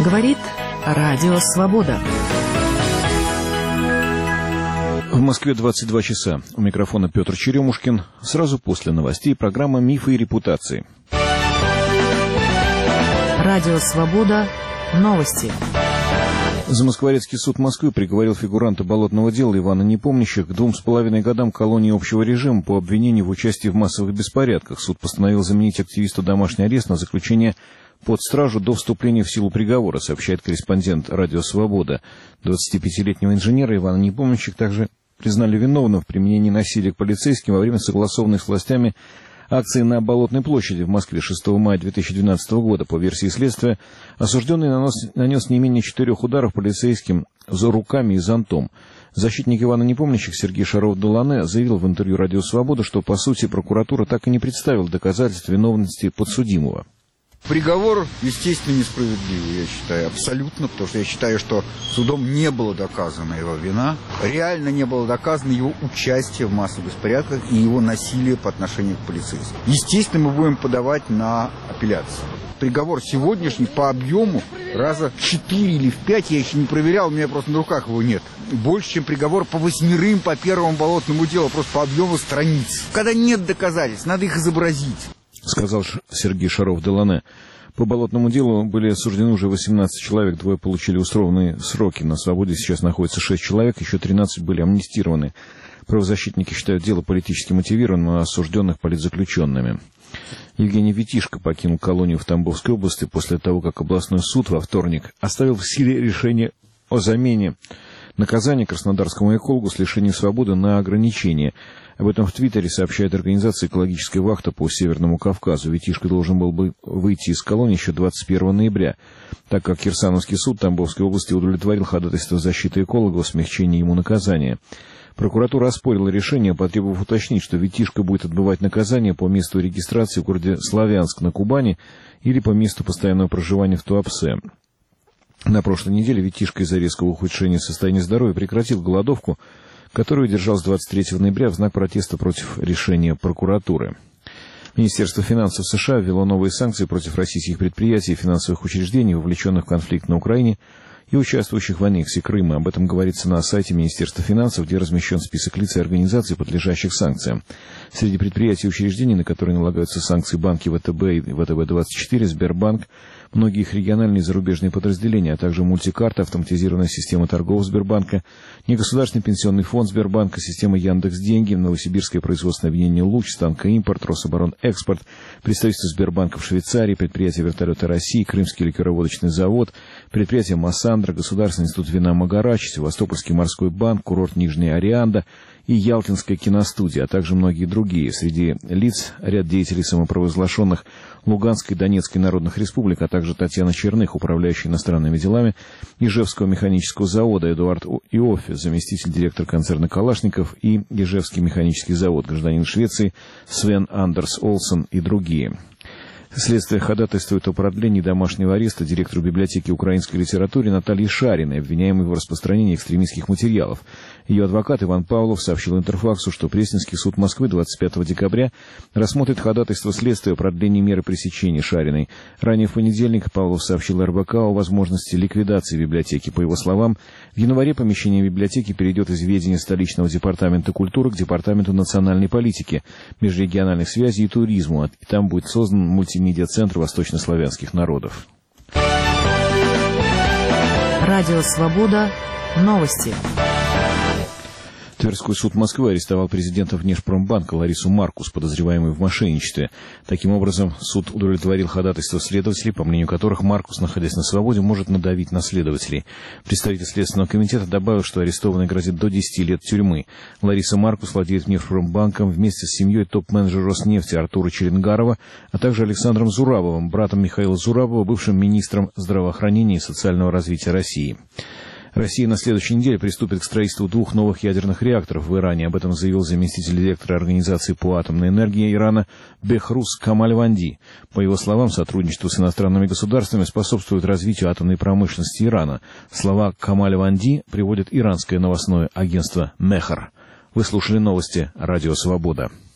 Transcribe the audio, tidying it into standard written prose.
Говорит Радио Свобода. В Москве 22 часа. У микрофона Петр Черемушкин. Сразу после новостей программа «Мифы и репутации». Радио Свобода. Новости. Замоскворецкий суд Москвы приговорил фигуранта болотного дела Ивана Непомнящих к 2,5 годам колонии общего режима по обвинению в участии в массовых беспорядках. Суд постановил заменить активисту домашний арест на заключение под стражу до вступления в силу приговора, сообщает корреспондент «Радио Свобода». 25-летнего инженера Ивана Непомнящих также признали виновным в применении насилия к полицейским во время согласованной с властями акции на Болотной площади в Москве 6 мая 2012 года. По версии следствия, осужденный нанес не менее 4 ударов полицейским за руками и зонтом. Защитник Ивана Непомнящих Сергей Шаров-Долане заявил в интервью «Радио Свобода», что, по сути, прокуратура так и не представила доказательств виновности подсудимого. Приговор, естественно, несправедливый, я считаю, абсолютно, потому что я считаю, что судом не было доказана его вина, реально не было доказано его участие в массовых беспорядках и его насилие по отношению к полицейским. Естественно, мы будем подавать на апелляцию. Приговор сегодняшний по объему раза в 4 или в 5, я еще не проверял, у меня просто на руках его нет. Больше, чем приговор по 8 по первому болотному делу, просто по объему страниц. Когда нет доказательств, надо их изобразить, сказал Сергей Шаров-Долане. По болотному делу были осуждены уже 18 человек, 2 получили условные сроки. На свободе сейчас находится 6 человек, еще 13 были амнистированы. Правозащитники считают дело политически мотивированным, а осужденных политзаключенными. Евгений Витишко покинул колонию в Тамбовской области после того, как областной суд во вторник оставил в силе решение о замене наказания краснодарскому экологу с лишением свободы на ограничение. Об этом в Твиттере сообщает организация «Экологическая вахта» по Северному Кавказу. Витишко должен был бы выйти из колонии еще 21 ноября, так как Кирсановский суд Тамбовской области удовлетворил ходатайство защиты эколога о смягчении ему наказания. Прокуратура оспорила решение, потребовав уточнить, что Витишко будет отбывать наказание по месту регистрации в городе Славянск на Кубани или по месту постоянного проживания в Туапсе. На прошлой неделе Витишко из-за резкого ухудшения состояния здоровья прекратил голодовку, которую держал с 23 ноября в знак протеста против решения прокуратуры. Министерство финансов США ввело новые санкции против российских предприятий и финансовых учреждений, вовлеченных в конфликт на Украине и участвующих в аннексии Крыма. Об этом говорится на сайте Министерства финансов, где размещен список лиц и организаций, подлежащих санкциям. Среди предприятий и учреждений, на которые налагаются санкции, банки ВТБ и ВТБ-24, Сбербанк, многие их региональные и зарубежные подразделения, а также мультикарта, автоматизированная система торгов Сбербанка, негосударственный пенсионный фонд Сбербанка, система Яндекс.Деньги, Новосибирское производственное объединение «Луч», Станкоимпорт, Рособоронэкспорт, представительство Сбербанка в Швейцарии, предприятие «Вертолеты России», Крымский ликероводочный завод, предприятие «Массандра», Государственный институт вина «Магарач», Севастопольский морской банк, курорт Нижняя Орианда и Ялтинская киностудия, а также многие другие. Среди лиц ряд деятелей самопровозглашенных Луганской и Донецкой народных республик, а также Татьяна Черных, управляющая иностранными делами Ижевского механического завода, Эдуард Иоффе, заместитель директора концерна «Калашников», и Ижевский механический завод, гражданин Швеции Свен Андерс Олсен и другие. Следствие ходатайствует о продлении домашнего ареста директору библиотеки украинской литературы Натальи Шариной, обвиняемой в распространении экстремистских материалов. Ее адвокат Иван Павлов сообщил Интерфаксу, что Пресненский суд Москвы 25 декабря рассмотрит ходатайство следствия о продлении меры пресечения Шариной. Ранее в понедельник Павлов сообщил РБК о возможности ликвидации библиотеки. По его словам, в январе помещение библиотеки перейдет из ведения столичного департамента культуры к департаменту национальной политики, межрегиональных связей и туризму, и там будет создан мультимедиа-центр восточнославянских народов. Радио Свобода. Новости. Тверской суд Москвы арестовал президента Внешпромбанка Ларису Маркус, подозреваемую в мошенничестве. Таким образом, суд удовлетворил ходатайство следователей, по мнению которых Маркус, находясь на свободе, может надавить на следователей. Представитель Следственного комитета добавил, что арестованный грозит до 10 лет тюрьмы. Лариса Маркус владеет Внешпромбанком вместе с семьей топ-менеджера Роснефти Артура Черенгарова, а также Александром Зурабовым, братом Михаила Зурабова, бывшим министром здравоохранения и социального развития России. Россия на следующей неделе приступит к строительству 2 новых ядерных реакторов в Иране. Об этом заявил заместитель директора Организации по атомной энергии Ирана Бехрус Камальванди. По его словам, сотрудничество с иностранными государствами способствует развитию атомной промышленности Ирана. Слова Камальванди приводит иранское новостное агентство «Мехр». Вы слушали новости «Радио Свобода».